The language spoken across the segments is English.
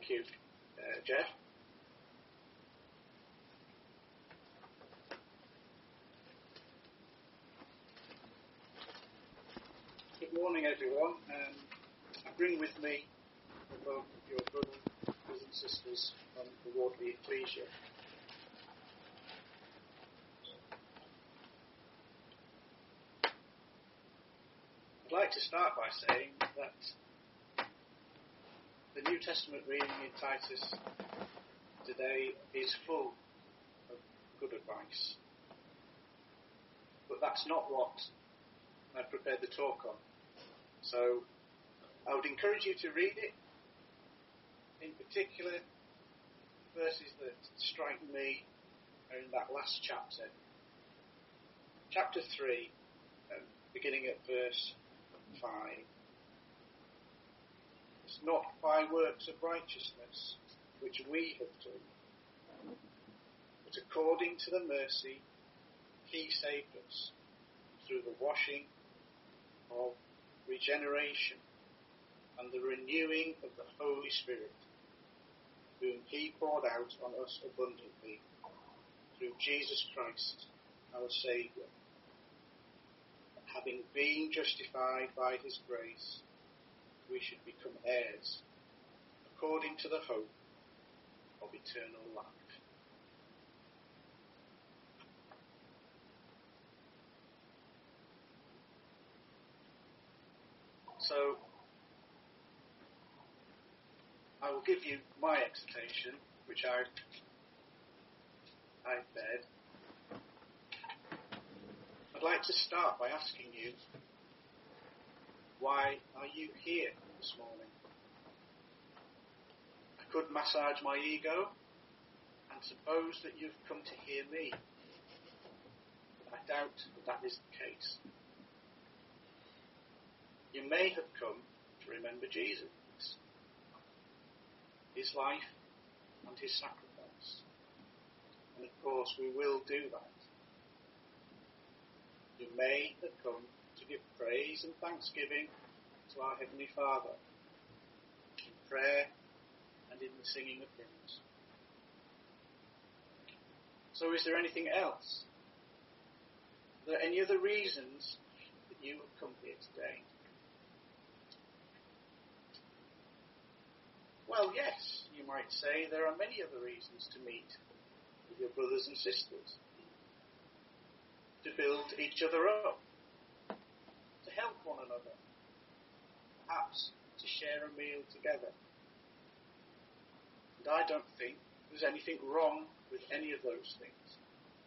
Thank you, Jeff. Good morning, everyone. I bring with me both your brothers and sisters from the Wardley Ecclesia. I'd like to start by saying that the New Testament reading in Titus today is full of good advice. But that's not what I prepared the talk on. So I would encourage you to read it. In particular, verses that strike me are in that last chapter. Chapter 3, beginning at verse 5. It's not by works of righteousness which we have done, but according to the mercy he saved us through the washing of regeneration and the renewing of the Holy Spirit, whom he poured out on us abundantly through Jesus Christ our Saviour, having been justified by his grace, we should become heirs according to the hope of eternal life. So, I will give you my exhortation, which I've read. I'd like to start by asking you, why are you here this morning? I could massage my ego and suppose that you've come to hear me. But I doubt that is the case. You may have come to remember Jesus, his life and his sacrifice. And of course we will do that. You may have come to give praise and thanksgiving to our Heavenly Father in prayer and in the singing of hymns. So is there anything else? Are there any other reasons that you have come here today? Well, yes, you might say there are many other reasons to meet with your brothers and sisters. To build each other up, to help one another, perhaps to share a meal together. And I don't think there's anything wrong with any of those things.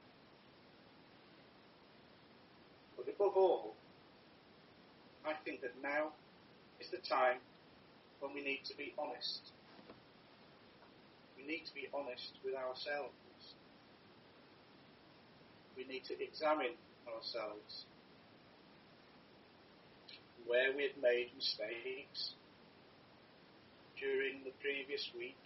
But above all, I think that now is the time when we need to be honest. We need to be honest with ourselves. We need to examine ourselves where we have made mistakes during the previous week.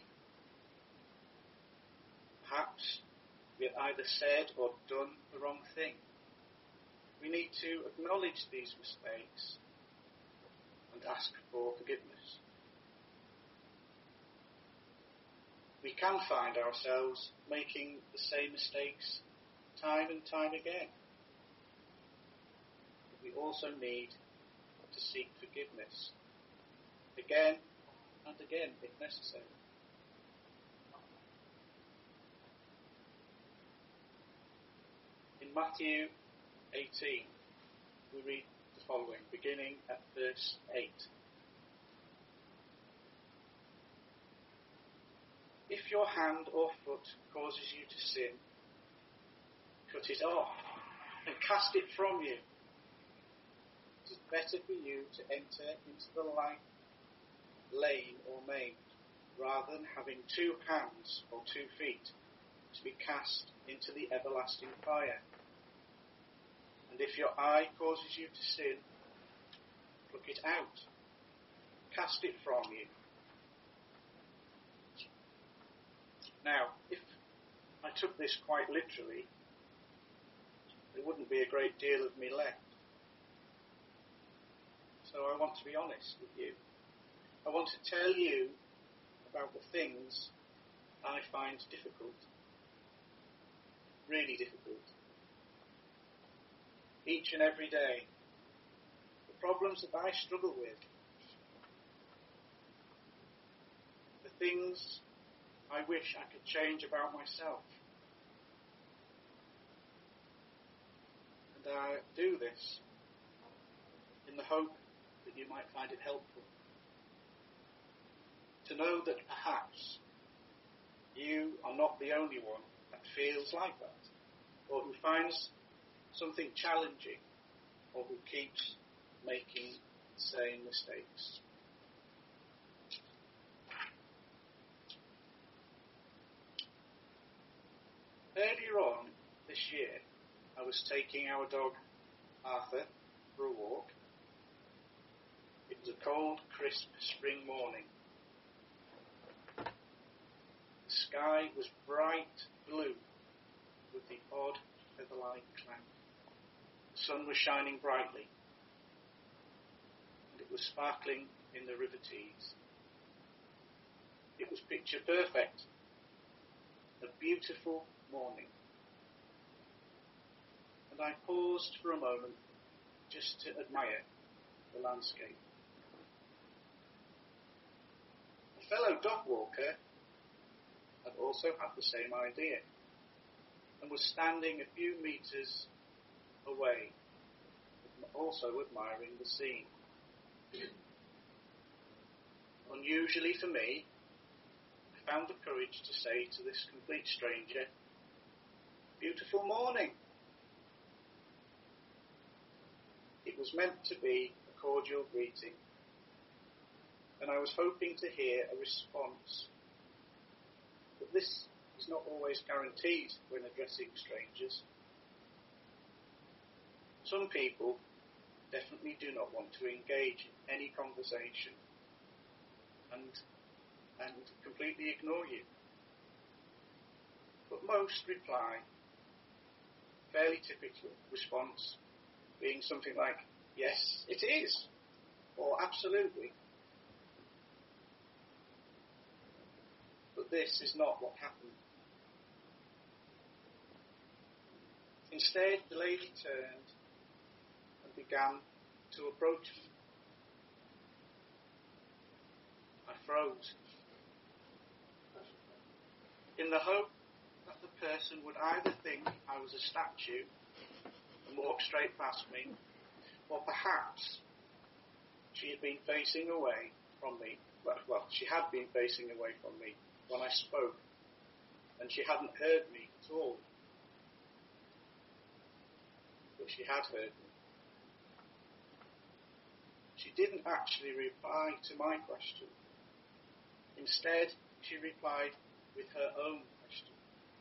Perhaps we have either said or done the wrong thing. We need to acknowledge these mistakes and ask for forgiveness. We can find ourselves making the same mistakes time and time again. But we also need to seek forgiveness again and again if necessary. In Matthew 18, we read the following, beginning at verse 8. If your hand or foot causes you to sin, cut it off and cast it from you. It is better for you to enter into the life lame or maimed, rather than having 2 hands or 2 feet to be cast into the everlasting fire. And if your eye causes you to sin, pluck it out, cast it from you. Now, if I took this quite literally, there wouldn't be a great deal of me left. So I want to be honest with you. I want to tell you about the things I find difficult, really difficult. Each and every day, the problems that I struggle with, the things I wish I could change about myself. And I do this in the hope that you might find it helpful. To know that perhaps you are not the only one that feels like that, or who finds something challenging, or who keeps making the same mistakes. Earlier on this year, I was taking our dog Arthur for a walk. It was a cold, crisp spring morning. The sky was bright blue with the odd feather-like cloud. The sun was shining brightly, and it was sparkling in the River Tees. It was picture perfect. A beautiful morning. And I paused for a moment just to admire the landscape. A fellow dog walker had also had the same idea and was standing a few metres away, also admiring the scene. Unusually for me, I found the courage to say to this complete stranger, "Beautiful morning." It was meant to be a cordial greeting, and I was hoping to hear a response. But this is not always guaranteed when addressing strangers. Some people definitely do not want to engage in any conversation and completely ignore you. But most reply, fairly typical response being something like, "Yes, it is," or "Absolutely." But this is not what happened. Instead, the lady turned and began to approach me. I froze, in the hope that the person would either think I was a statue and walk straight past me, or perhaps she had been facing away from me. Well, she had been facing away from me when I spoke, and she hadn't heard me at all. But she had heard me. She didn't actually reply to my question. Instead, she replied with her own question.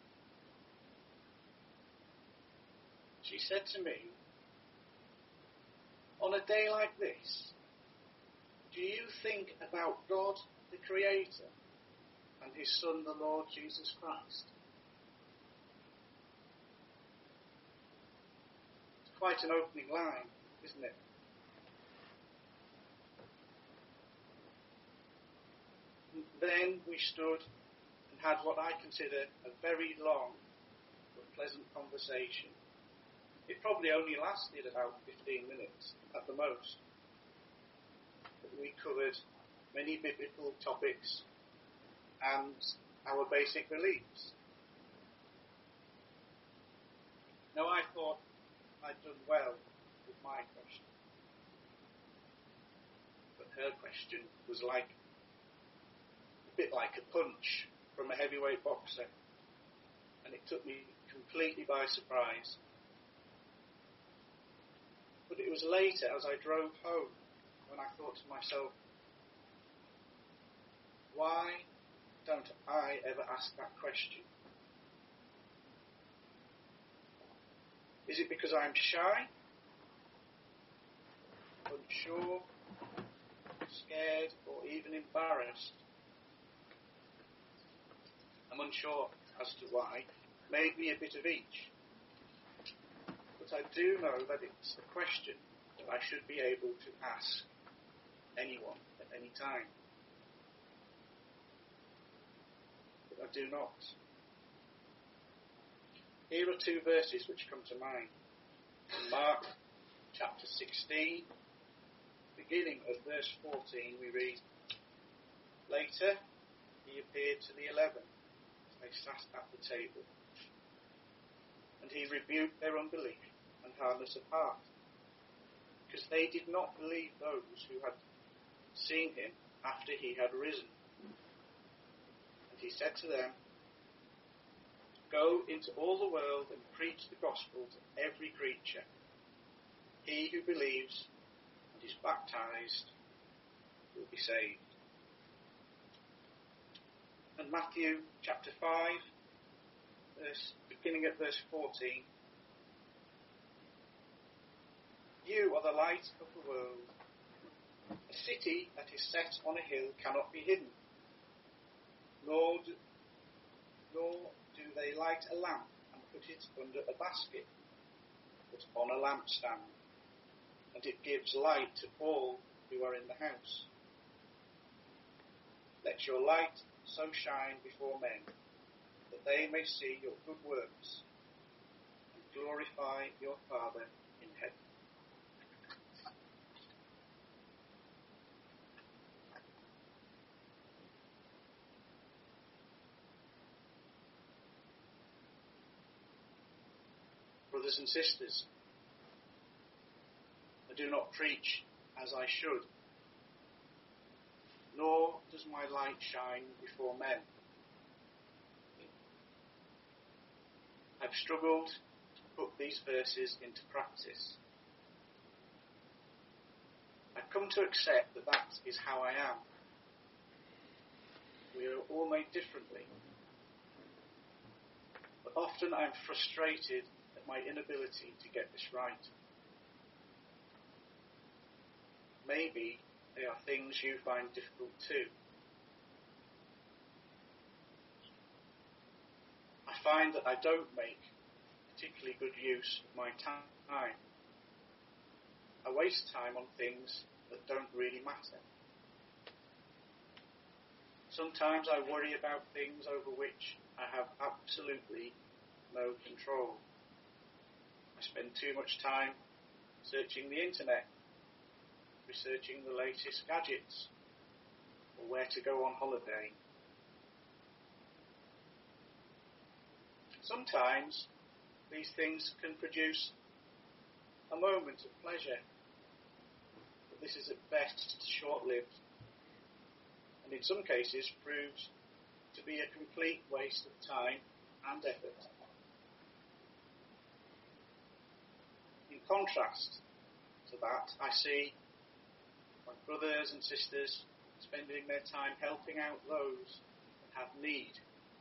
She said to me, "On a day like this, do you think about God, the Creator, and His Son, the Lord Jesus Christ?" It's quite an opening line, isn't it? And then we stood and had what I consider a very long but pleasant conversation. It probably only lasted about 15 minutes at the most. But we covered many biblical topics and our basic beliefs. Now, I thought I'd done well with my question. But her question was a bit like a punch from a heavyweight boxer, and it took me completely by surprise. But it was later, as I drove home, when I thought to myself, why don't I ever ask that question? Is it because I'm shy, unsure, scared, or even embarrassed? I'm unsure as to why, maybe a bit of each. But I do know that it's a question that I should be able to ask anyone at any time. I do not. Here are two verses which come to mind. In Mark chapter 16, beginning of verse 14, we read, "Later he appeared to the 11 as they sat at the table, and he rebuked their unbelief and hardness of heart, because they did not believe those who had seen him after he had risen. And he said to them, 'Go into all the world and preach the gospel to every creature. He who believes and is baptized will be saved.'" And Matthew chapter 5, beginning at verse 14, "You are the light of the world. A city that is set on a hill cannot be hidden, nor do they light a lamp and put it under a basket, but on a lampstand, and it gives light to all who are in the house. Let your light so shine before men, that they may see your good works and glorify your Father in heaven." Brothers and sisters, I do not preach as I should, nor does my light shine before men. I've struggled to put these verses into practice. I've come to accept that that is how I am. We are all made differently. But often I'm frustrated at my inability to get this right. Maybe they are things you find difficult too. I find that I don't make particularly good use of my time. I waste time on things that don't really matter. Sometimes I worry about things over which I have absolutely no control. I spend too much time searching the internet, researching the latest gadgets, or where to go on holiday. Sometimes these things can produce a moment of pleasure, but this is at best short-lived, and in some cases proves to be a complete waste of time and effort. In contrast to that, I see my brothers and sisters spending their time helping out those that have need.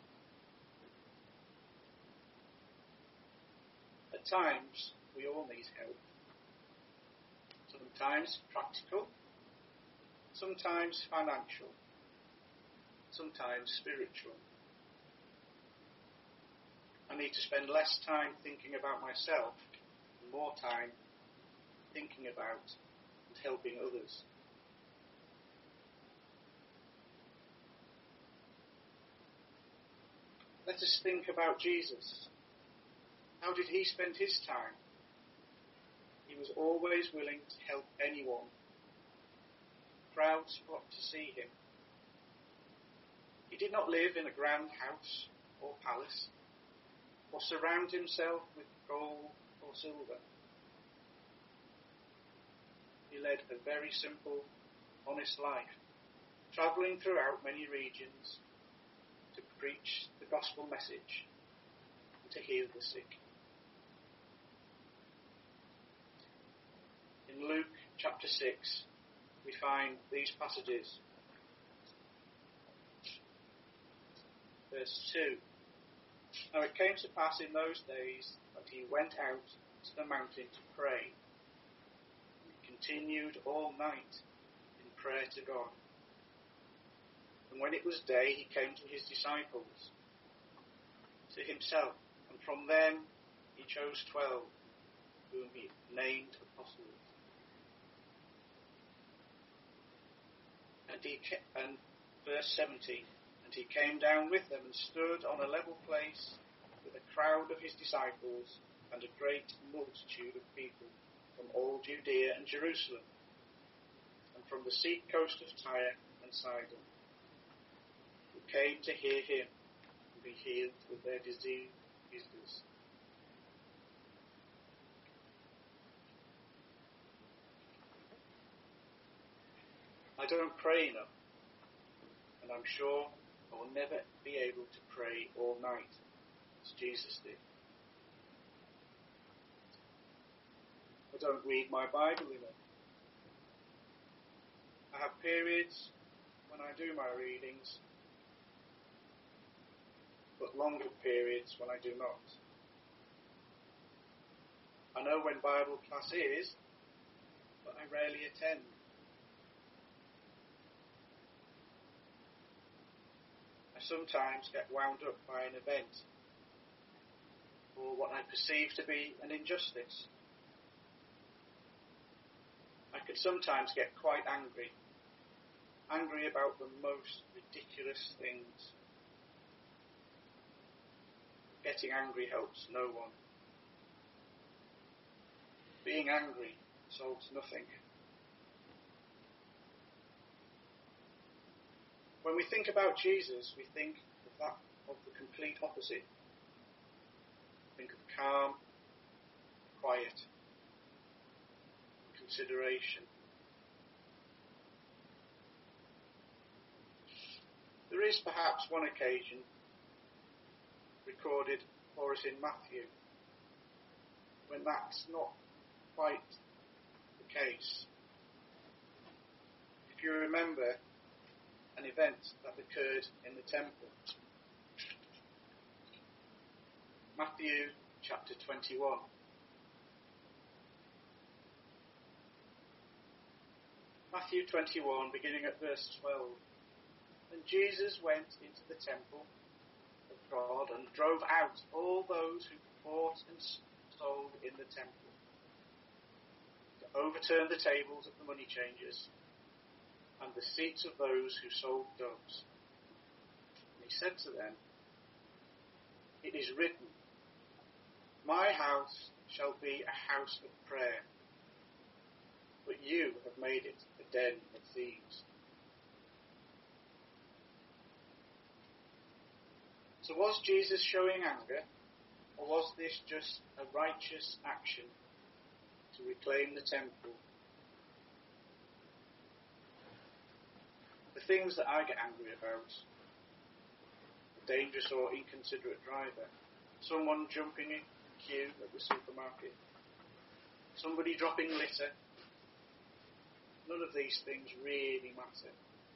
At times, we all need help. Sometimes practical, sometimes financial, sometimes spiritual. I need to spend less time thinking about myself and more time thinking about and helping others. Let us think about Jesus. How did he spend his time? He was always willing to help anyone. Crowds flocked to see him. He did not live in a grand house or palace, or surround himself with gold or silver. He led a very simple, honest life, travelling throughout many regions to preach the gospel message and to heal the sick. In Luke chapter 6, we find these passages. Verse 2. "Now it came to pass in those days that he went out to the mountain to pray, and he continued all night in prayer to God. And when it was day, he came to his disciples, to himself, and from them he chose 12, whom he named apostles. And verse 17, And he came down with them and stood on a level place with a crowd of his disciples and a great multitude of people from all Judea and Jerusalem, and from the sea coast of Tyre and Sidon, who came to hear him and be healed of their diseases. I don't pray enough, and I'm sure I will never be able to pray all night as Jesus did. I don't read my Bible enough. I have periods when I do my readings, but longer periods when I do not. I know when Bible class is, but I rarely attend. I sometimes get wound up by an event or what I perceive to be an injustice. I could sometimes get quite angry about the most ridiculous things. Getting angry helps no one. Being angry solves nothing. When we think about Jesus, we think of the complete opposite. Think of calm, quiet, consideration. There is perhaps one occasion recorded for us in Matthew when that's not quite the case. If you remember an event that occurred in the temple. Matthew chapter 21. Matthew 21, beginning at verse 12. And Jesus went into the temple of God and drove out all those who bought and sold in the temple, to overturn the tables of the money changers and the seats of those who sold doves. And he said to them, it is written, my house shall be a house of prayer, but you have made it a den of thieves. So was Jesus showing anger, or was this just a righteous action to reclaim the temple? The things that I get angry about: a dangerous or inconsiderate driver, someone jumping in queue at the supermarket, somebody dropping litter. None of these things really matter.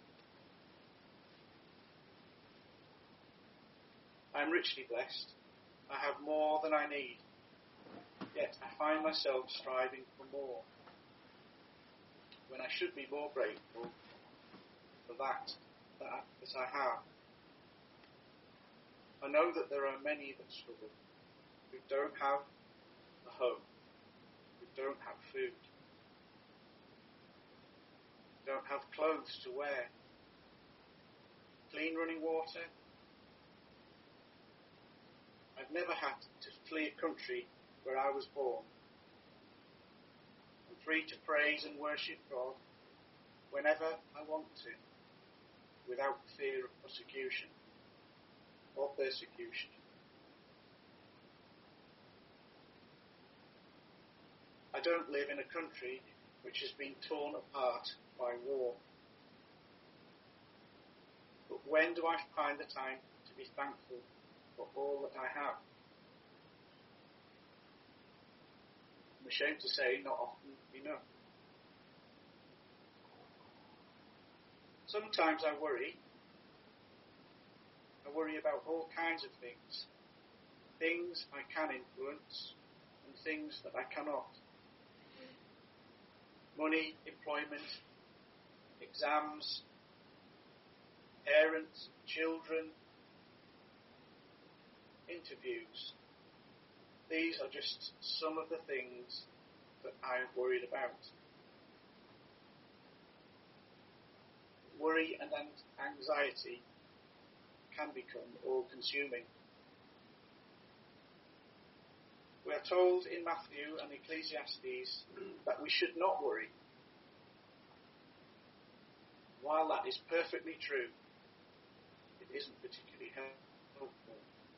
I am richly blessed. I have more than I need. Yet I find myself striving for more, when I should be more grateful for that I have. I know that there are many that struggle, who don't have a home, who don't have food, don't have clothes to wear, clean running water. I've never had to flee a country where I was born. I'm free to praise and worship God whenever I want to, without fear of persecution or persecution. I don't live in a country which has been torn apart by war. But when do I find the time to be thankful for all that I have? I'm ashamed to say, not often enough. Sometimes I worry. I worry about all kinds of things. Things I can influence and things that I cannot. Money, employment, exams, parents, children, interviews. These are just some of the things that I'm worried about. Worry and anxiety can become all-consuming. We are told in Matthew and Ecclesiastes that we should not worry. While that is perfectly true, it isn't particularly helpful.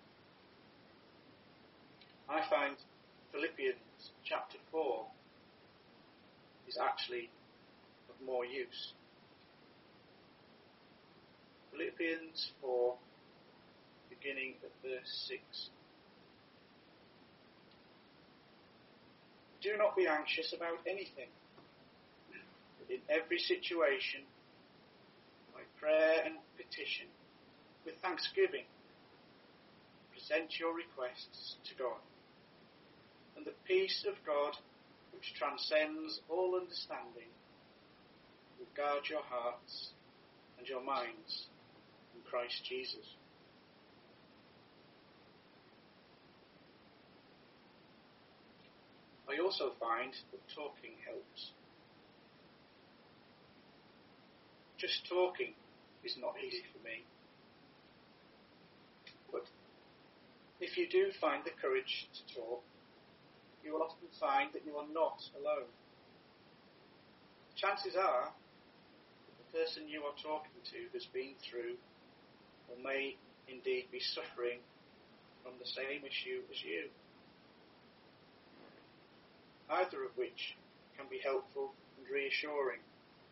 I find Philippians chapter 4 is actually of more use. Philippians 4, beginning at verse 6. Do not be anxious about anything, but in every situation, by prayer and petition, with thanksgiving, present your requests to God. And the peace of God, which transcends all understanding, will guard your hearts and your minds in Christ Jesus. I also find that talking helps. Just talking is not easy for me. But if you do find the courage to talk, you will often find that you are not alone. Chances are that the person you are talking to has been through or may indeed be suffering from the same issue as you. Either of which can be helpful and reassuring.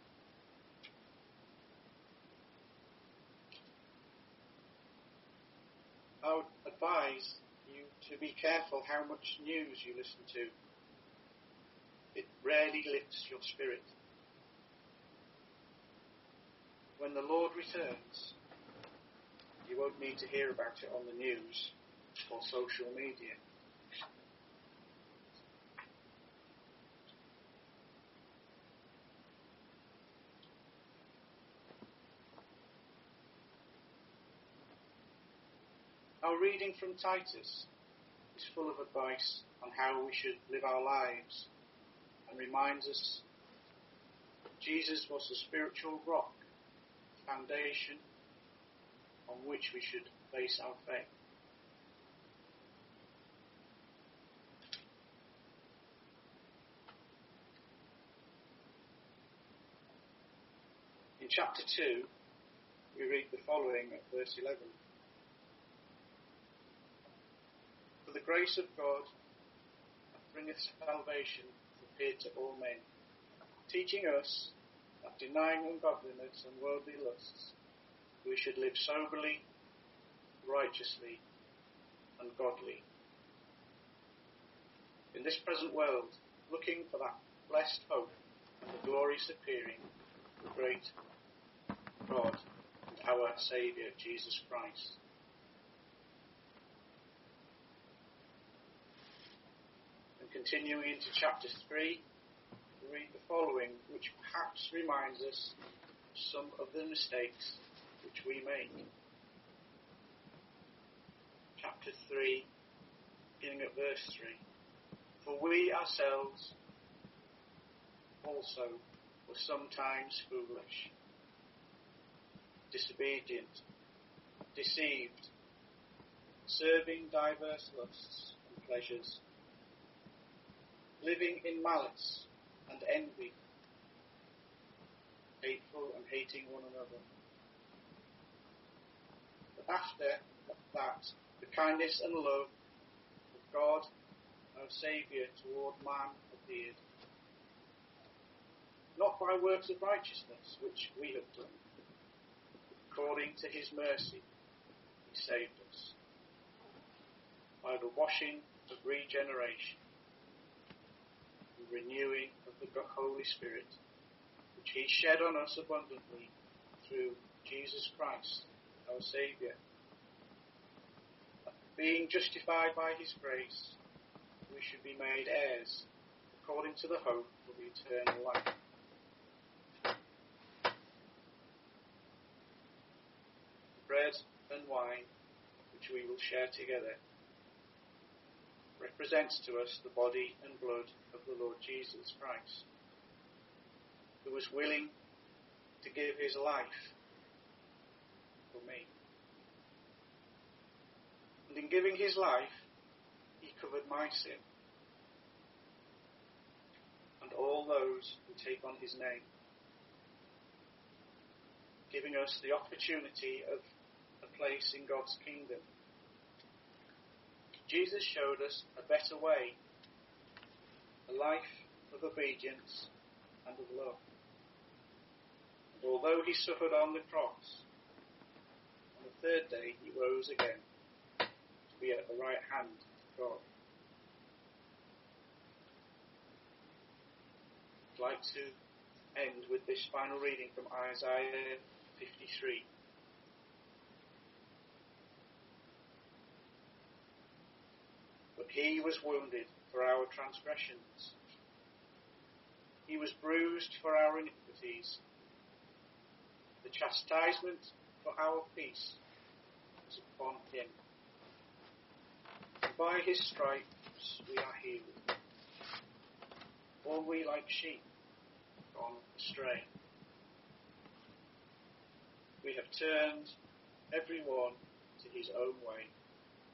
I would advise you to be careful how much news you listen to. It rarely lifts your spirit. When the Lord returns, you won't need to hear about it on the news or social media. Our reading from Titus is full of advice on how we should live our lives and reminds us that Jesus was the spiritual rock, foundation on which we should base our faith. In chapter 2, we read the following at verse 11. For the grace of God that bringeth salvation hath appeared to all men, teaching us that denying ungodliness and worldly lusts, we should live soberly, righteously, and godly. In this present world, looking for that blessed hope and the glorious appearing of the great God and our Saviour, Jesus Christ. Continuing into chapter 3, we read the following, which perhaps reminds us of some of the mistakes which we make. Chapter 3, beginning at verse 3. For we ourselves also were sometimes foolish, disobedient, deceived, serving diverse lusts and pleasures, living in malice and envy, hateful and hating one another. But after that, the kindness and love of God, our Saviour, toward man appeared, not by works of righteousness which we have done, but according to his mercy he saved us, by the washing of regeneration, renewing of the Holy Spirit, which he shed on us abundantly through Jesus Christ, our Saviour. Being justified by his grace, we should be made heirs, according to the hope of eternal life. The bread and wine, which we will share together, represents to us the body and blood of the Lord Jesus Christ, who was willing to give his life for me. And in giving his life, he covered my sin and all those who take on his name, giving us the opportunity of a place in God's kingdom. Jesus showed us a better way, a life of obedience and of love. And although he suffered on the cross, on the third day he rose again to be at the right hand of God. I'd like to end with this final reading from Isaiah 53. But he was wounded for our transgressions. He was bruised for our iniquities. The chastisement for our peace was upon him. And by his stripes we are healed. All we like sheep gone astray. We have turned every one to his own way,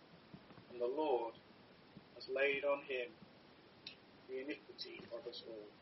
and the Lord has laid on him the iniquity of us all.